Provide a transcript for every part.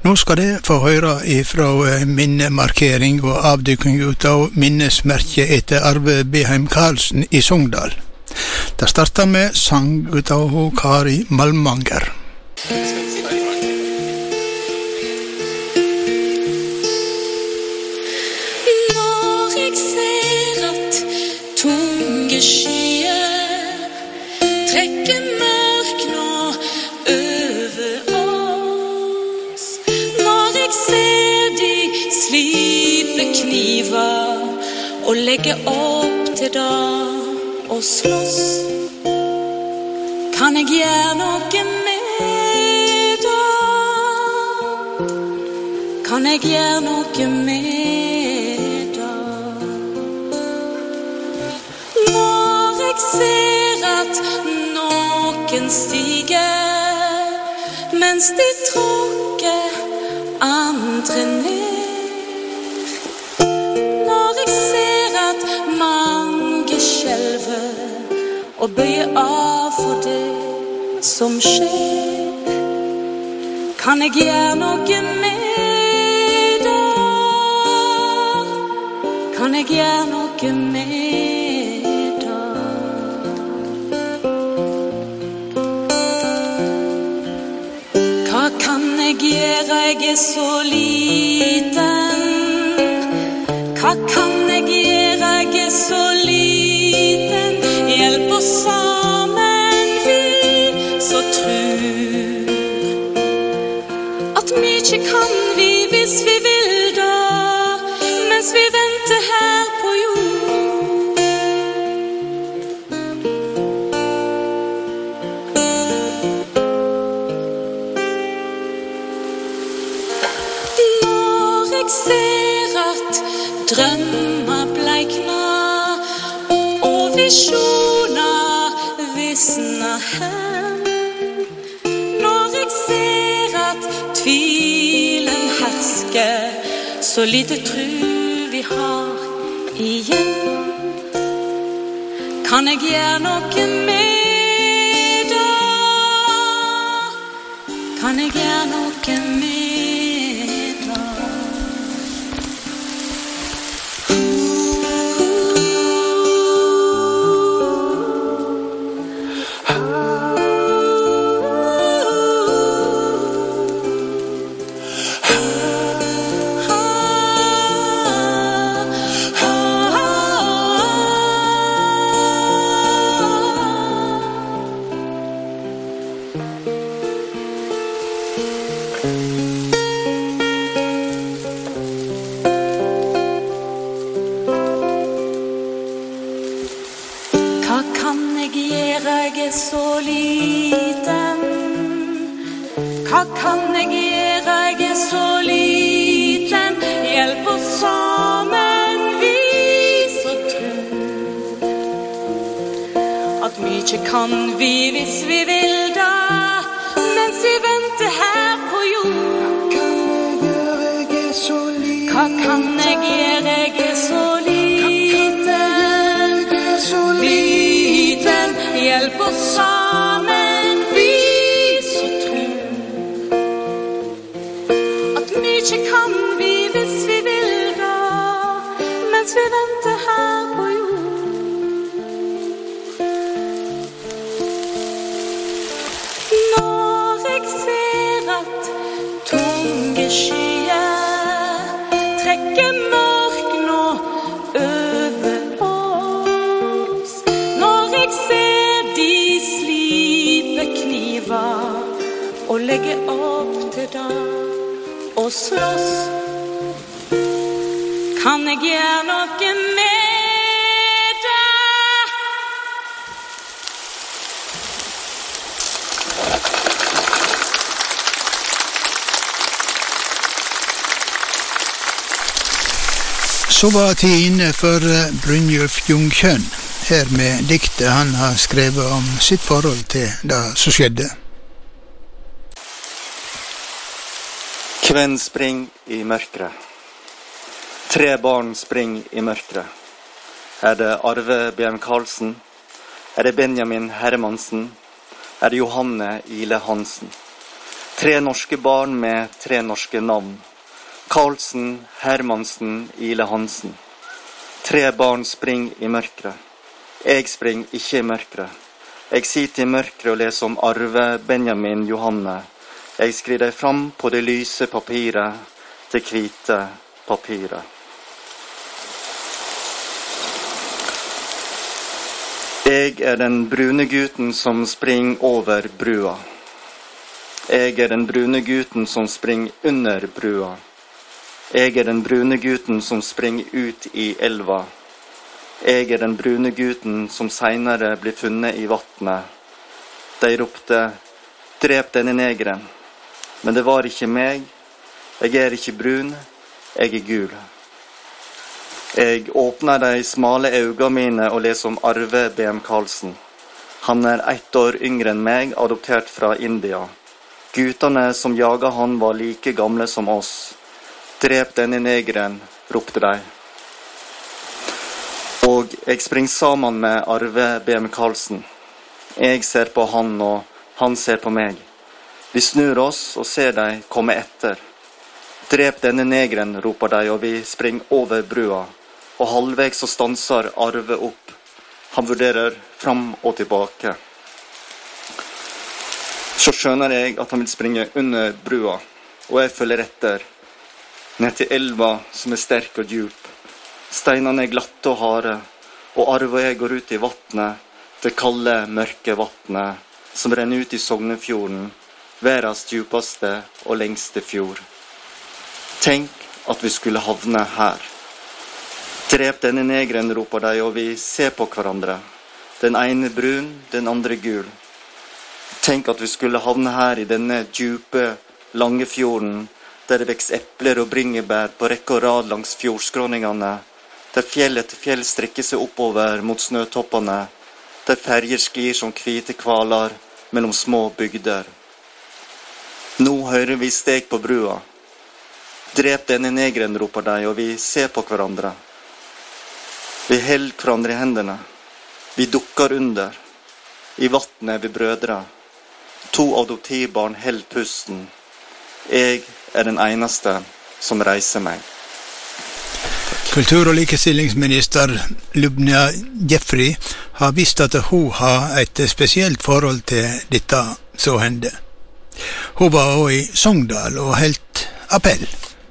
Nå skal det få høre ifra minnemarkering og avdykking ut av minnesmerket etter Arve Beheim Karlsen i Sogndal. Det starter med sang ut av Kari Malmanger. Når jeg ser at tunge skyer trekker mørk nå over oss, når jeg ser de slipe kniver og legger opp til det og slåss, kan jeg gjøre noe med det? Kan jeg gjøre noe med det? Når jeg ser at noen stiger mens de tråkker andre ned, når jeg ser at mange skjelver og bøyer av for det som skjer, kan jeg gjøre noe med det? Kan jeg gjøre noe med det? Hva kan jeg gjøre? Jeg så liten. Hva kan jeg gjøre? Jeg så liten. Hjelp oss sammen, vi så tror at mye kan vi hvis vi vil da, mens vi venter her på jord. Når jeg ser at drømmer bleikner og visjoner visner hen, når jeg ser at tvilen hersker, så lite tro vi har igjen, kan jeg gjøre noe med det? Kan jeg gjøre noe med det? Kan vi hvis vi vil da, mens vi venter her på jord. Hva kan jeg gjøre? Jeg er så liten. Liten, hjelp oss sammen, vi så tror at mye kan vi hvis vi vil da, mens vi venter her på jord. Trekker mørk nå over oss, når jeg ser de slipe kniver og legger opp til det og slåss, kan jeg gjøre noe med det? Så var tiden inne for Brynjulf Ljungkjønn, her med diktet han har skrevet om sitt forhold til det som skjedde. Kvenn spring i mørkret. 3 barn spring i mørkret. Er det Arve Beheim Karlsen? Er det Benjamin Hermansen? Er det Johanne Ile Hansen? 3 norske barn med 3 norske navn. Karlsen, Hermansen, Ile Hansen. 3 barn springer i mørket. Jeg springer ikke i mørket. Jeg sitter i mørket og leser om Arve, Benjamin, Johanne. Jeg skriver fram på det lyse papiret, det hvite papiret. Jeg den brune gutten som springer over brua. Jeg den brune gutten som springer under brua. Jeg den brune gutten som springer ut i elva. Jeg den brune gutten som senere blir funnet i vattnet. De ropte, drep denne negeren. Men det var ikke meg. Jeg ikke brun, jeg gul. Jeg åpner de smale øynene mine og leser om Arve B.M. Karlsen. Han 1 år yngre enn meg, adoptert fra India. Guttene som jaget han var like gamle som oss. Drep denne negeren, ropte de. Og jeg springer sammen med Arve B.M. Karlsen. Jeg ser på han, og han ser på meg. Vi snur oss og ser de komme etter. Drep denne negeren, roper de, og vi springer over brua. Og halvveis så stanser Arve opp. Han vurderer fram og tilbake. Så skjønner jeg at han vil springe under brua, og jeg følger etter. Ned til elva som sterk og djup. Steinene glatte og harde, og Arve og jeg går ut i vattnet, det kalde, mørke vattnet, som renner ut i Sognefjorden, verdens djupeste og lengste fjord. Tenk at vi skulle havne her. Drep denne negeren, roper de, og vi ser på hverandre. Den ene brun, den andre gul. Tenk at vi skulle havne her i denne djupe, lange fjorden, der det vekst epler og bringebær på rekke og rad langs fjordskråningene, der fjell etter fjell strekker seg oppover mot snøtoppene, der ferger sklir som hvite kvaler mellom små bygder. Nå hører vi steg på brua. Drep denne negeren, roper de, og vi ser på hverandre. Vi held hverandre i hendene. Vi dukker under. I vattnet vi brødre. 2 adoptivbarn held pusten. Jeg den eneste som reiser meg. Kultur- og likestillingsminister Lubna Jeffrey har visst at hun har et spesielt forhold til dette som hende. Hun var også i Sogndal og helt appell.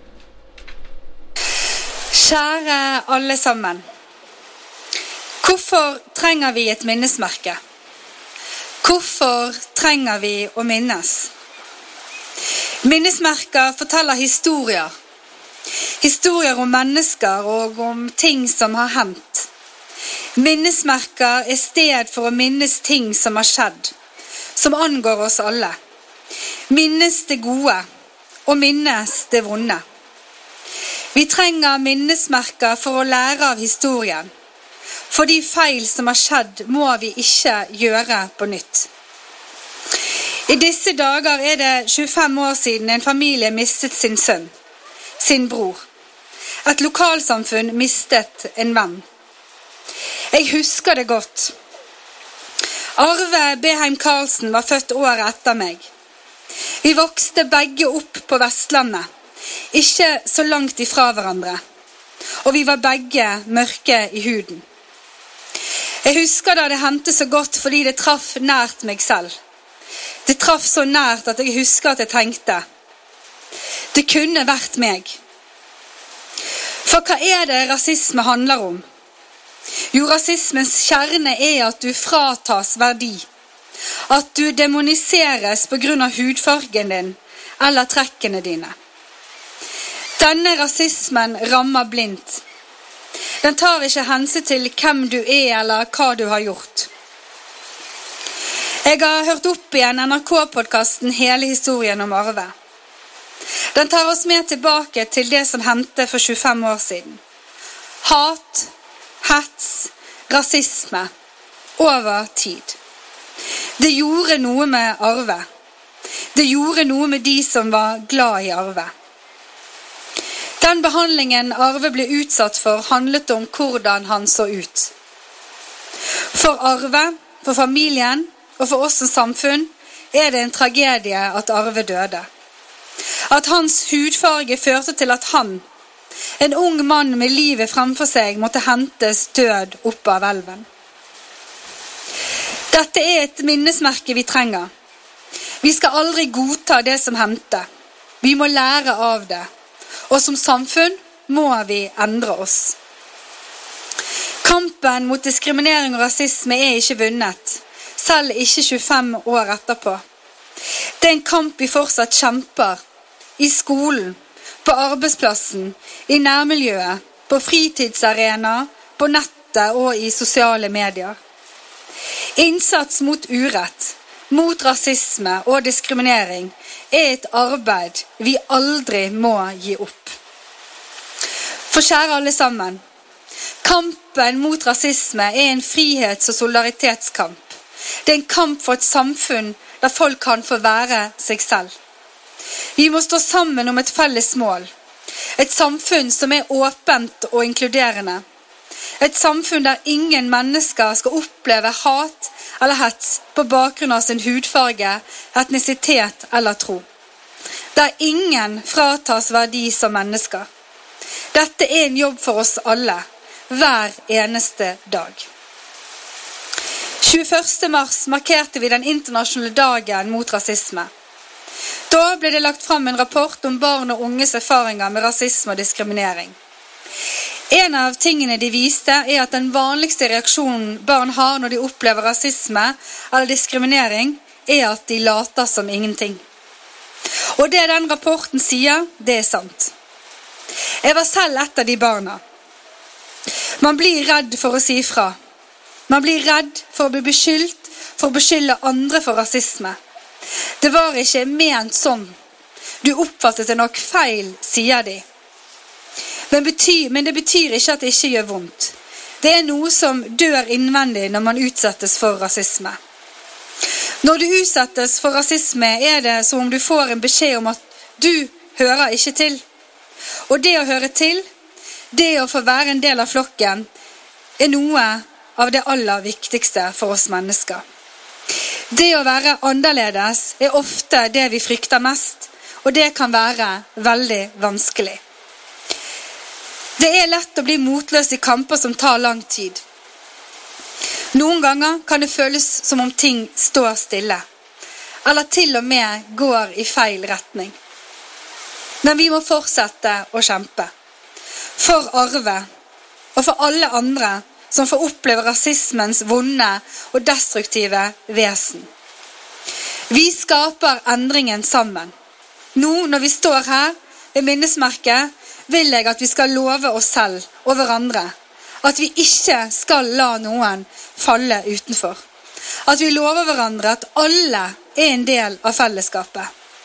Kjære alle sammen. Hvorfor trenger vi et minnesmerke? Hvorfor trenger vi å minnes? Minnesmerker forteller historier. Historier om mennesker og om ting som har hendt. Minnesmerker sted for å minnes ting som har skjedd, som angår oss alle. Minnes det gode, og minnes det vonde. Vi trenger minnesmerker for å lære av historien. For de feil som har skjedd, må vi ikke gjøre på nytt. I disse dager det 25 år siden en familie mistet sin sønn, sin bror. Et lokalsamfunn mistet en venn. Jeg husker det godt. Arve B.M. Karlsen var født året etter meg. Vi vokste begge opp på Vestlandet, ikke så langt ifra hverandre. Og vi var begge mørke i huden. Jeg husker da det hendte så godt fordi det traff nært meg selv. Det traff så nært at jeg husker at jeg tenkte. Det kunne vært meg. For hva det rasisme handler om? Jo, rasismens kjerne at du fratas verdi. At du demoniseres på grunn av hudfargen din eller trekkene dine. Denne rasismen rammer blindt. Den tar ikke hensyn til hvem du eller hva du har gjort. Jeg har hørt opp igjen NRK-podcasten hele historien om Arve. Den tar oss med tilbake til det som hendte for 25 år siden. Hat, hets, rasisme, over tid. Det gjorde noe med Arve. Det gjorde noe med de som var glad i Arve. Den behandlingen Arve ble utsatt for handlet om hvordan han så ut. For Arve, for familien og for oss som samfunn det en tragedie at Arve døde. At hans hudfarge førte til at han, en ung mann med livet fremfor seg, måtte hentes død opp av elven. Dette et minnesmerke vi trenger. Vi skal aldri godta det som hendte. Vi må lære av det. Og som samfunn må vi endre oss. Kampen mot diskriminering og rasisme ikke vunnet, selv ikke 25 år etterpå. Det en kamp vi fortsatt kjemper, i skolen, på arbeidsplassen, i nærmiljøet, på fritidsarena, på nettet og i sosiale medier. Innsats mot urett, mot rasisme og diskriminering et arbeid vi aldri må gi opp. For kjære alle sammen, kampen mot rasisme en frihets- og solidaritetskamp. Det en kamp for et samfunn der folk kan få være seg selv. Vi må stå sammen om et felles mål. Et samfunn som åpent og inkluderende. Et samfunn der ingen mennesker skal oppleve hat eller hets på bakgrunn av sin hudfarge, etnisitet eller tro. Der ingen fratas verdi som mennesker. Dette en jobb for oss alle, hver eneste dag. 21. mars markerte vi den internasjonale dagen mot rasisme. Da ble det lagt fram en rapport om barn og unges erfaringer med rasisme og diskriminering. En av tingene de viste at den vanligste reaksjonen barn har når de opplever rasisme eller diskriminering, at de later som ingenting. Og det den rapporten sier, det sant. Jeg var selv et av de barna. Man blir redd for å si ifra. Man blir redd for å bli beskyldt, for å beskylde andre for rasisme. Det var ikke ment sånn. Du oppfattet det nok feil, sier de. Men det betyr ikke at det ikke gjør vondt. Det noe som dør innvendig når man utsettes for rasisme. Når du utsettes for rasisme, det som om du får en beskjed om at du hører ikke til. Og det å høre til, det å få være en del av flokken, noe av det aller viktigste for oss mennesker. Det å være annerledes ofte det vi frykter mest, og det kan være veldig vanskelig. Det lett å bli motløs i kamper som tar lang tid. Noen ganger kan det føles som om ting står stille, eller til og med går i feil retning. Men vi må fortsette å kjempe. For Arve, og for alle andre som får oppleve rasismens vonde og destruktive vesen. Vi skaper endringen sammen. Nå når vi står her ved minnesmerket, vil jeg at vi skal love oss selv og hverandre at vi ikke skal la noen falle utenfor. At vi lover hverandre at alle en del av fellesskapet.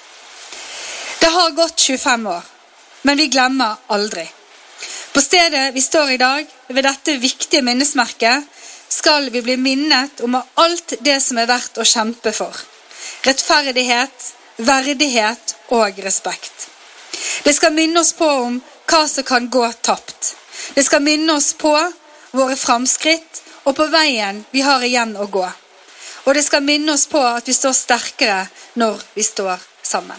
Det har gått 25 år, men vi glemmer aldri. På stedet vi står i dag, ved dette viktige minnesmerket, skal vi bli minnet om alt det som verdt å kjempe for. Rettferdighet, verdighet og respekt. Det skal minne oss på om hva som kan gå tapt. Det skal minne oss på våre framskritt og på veien vi har igjen å gå. Og det skal minne oss på at vi står sterkere når vi står sammen.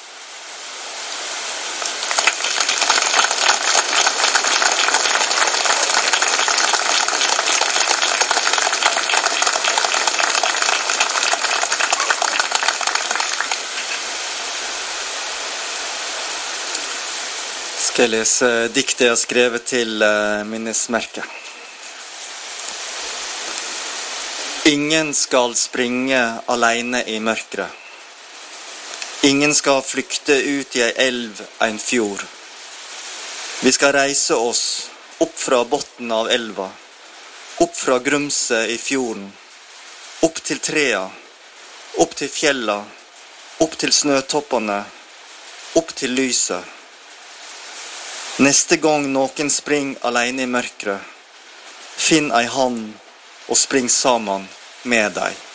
Skal jeg lese diktet jeg har skrevet til minnesmerket. Ingen skal springe alene i mørkret. Ingen skal flykte ut i ei elv, en fjord. Vi skal reise oss opp fra botten av elva, opp fra grumset i fjorden, opp til trea, opp til fjella, opp til snøtoppene, opp til lyset. Neste gang noen spring alene i mørkret, finn ei hand og spring sammen med deg.